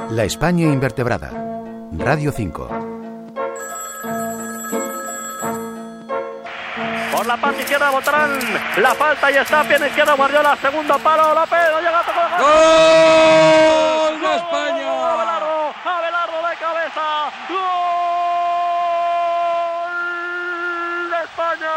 La España invertebrada. Radio 5. Por la parte izquierda votarán la falta y está pierna izquierda Guardiola, segundo palo, López, no llega a tocar. ¡Gol de España! Abelardo de cabeza. ¡Gol de España!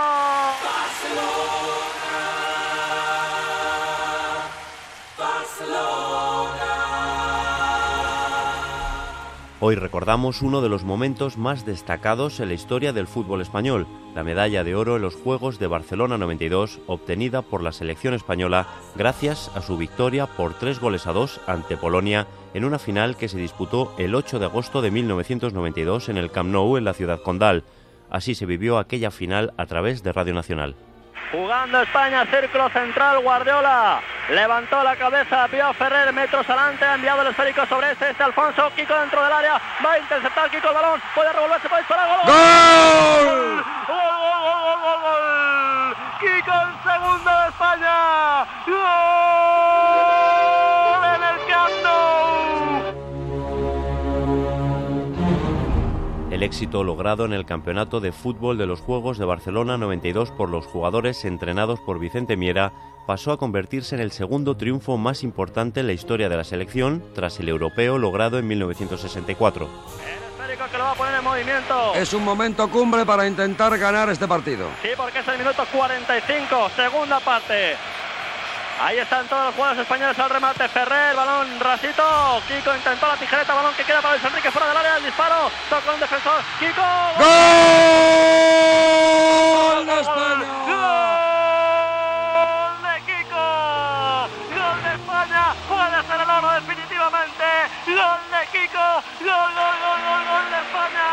Hoy recordamos uno de los momentos más destacados en la historia del fútbol español, la medalla de oro en los Juegos de Barcelona 92, obtenida por la selección española gracias a su victoria por 3-2 ante Polonia en una final que se disputó el 8 de agosto de 1992 en el Camp Nou, en la ciudad condal. Así se vivió aquella final a través de Radio Nacional. Jugando España, círculo central, Guardiola levantó la cabeza, vio a Ferrer metros adelante, ha enviado el esférico sobre este Alfonso, Kiko dentro del área, va a interceptar Kiko el balón, puede revolverse, puede disparar, ¡gol! ¡Gol! ¡Gol! Kiko el segundo de España, ¡gol! En el Camp Nou. El éxito logrado en el campeonato de fútbol de los Juegos de Barcelona 92 por los jugadores entrenados por Vicente Miera pasó a convertirse en el segundo triunfo más importante en la historia de la selección, tras el europeo logrado en 1964. El esférico que lo va a poner en movimiento. Es un momento cumbre para intentar ganar este partido. Sí, porque es el minuto 45, segunda parte. Ahí están todos los jugadores españoles al remate. Ferrer, balón rasito. Kiko intentó la tijereta, balón que queda para Luis Enrique fuera del área. El disparo, toca un defensor. Kiko. ¡Gol de España! ¡Gol de Kiko! ¡Gol de España! Puede ser el oro definitivamente. ¡Gol de Kiko! ¡Gol de España!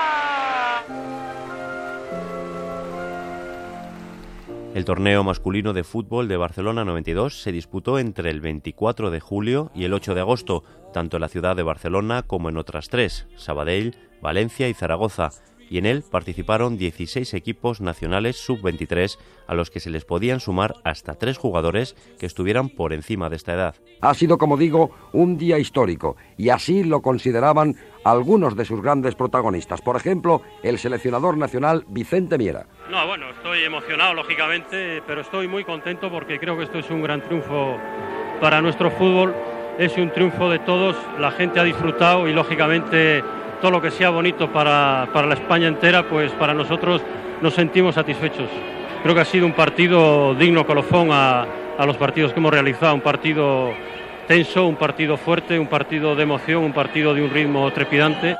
El torneo masculino de fútbol de Barcelona 92 se disputó entre el 24 de julio y el 8 de agosto, tanto en la ciudad de Barcelona como en otras tres, Sabadell, Valencia y Zaragoza, y en él participaron 16 equipos nacionales sub-23 a los que se les podían sumar hasta 3 jugadores que estuvieran por encima de esta edad. Ha sido, como digo, un día histórico, y así lo consideraban algunos de sus grandes protagonistas. Por ejemplo, el seleccionador nacional Vicente Miera. No, bueno, estoy emocionado, lógicamente, pero estoy muy contento porque creo que esto es un gran triunfo para nuestro fútbol. Es un triunfo de todos, la gente ha disfrutado y, lógicamente, todo lo que sea bonito para la España entera, pues para nosotros nos sentimos satisfechos. Creo que ha sido un partido digno colofón a los partidos que hemos realizado, un partido tenso, un partido fuerte, un partido de emoción, un partido de un ritmo trepidante.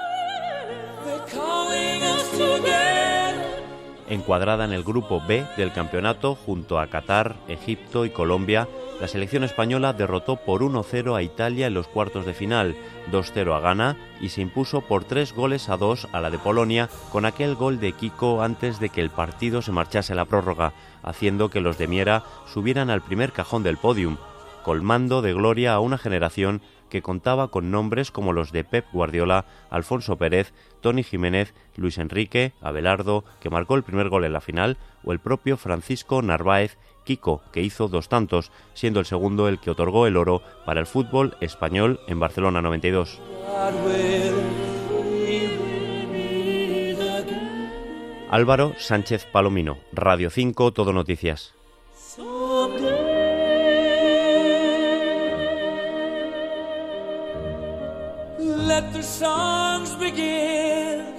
Encuadrada en el grupo B del campeonato junto a Qatar, Egipto y Colombia, la selección española derrotó por 1-0 a Italia en los cuartos de final, 2-0 a Ghana y se impuso por 3-2 a la de Polonia con aquel gol de Kiko antes de que el partido se marchase a la prórroga, haciendo que los de Miera subieran al primer cajón del podium, colmando de gloria a una generación que contaba con nombres como los de Pep Guardiola, Alfonso Pérez, Toni Jiménez, Luis Enrique, Abelardo, que marcó el primer gol en la final, o el propio Francisco Narváez, Kiko, que hizo 2 tantos, siendo el segundo el que otorgó el oro para el fútbol español en Barcelona 92. Álvaro Sánchez Palomino, Radio 5, Todo Noticias. Let the songs begin.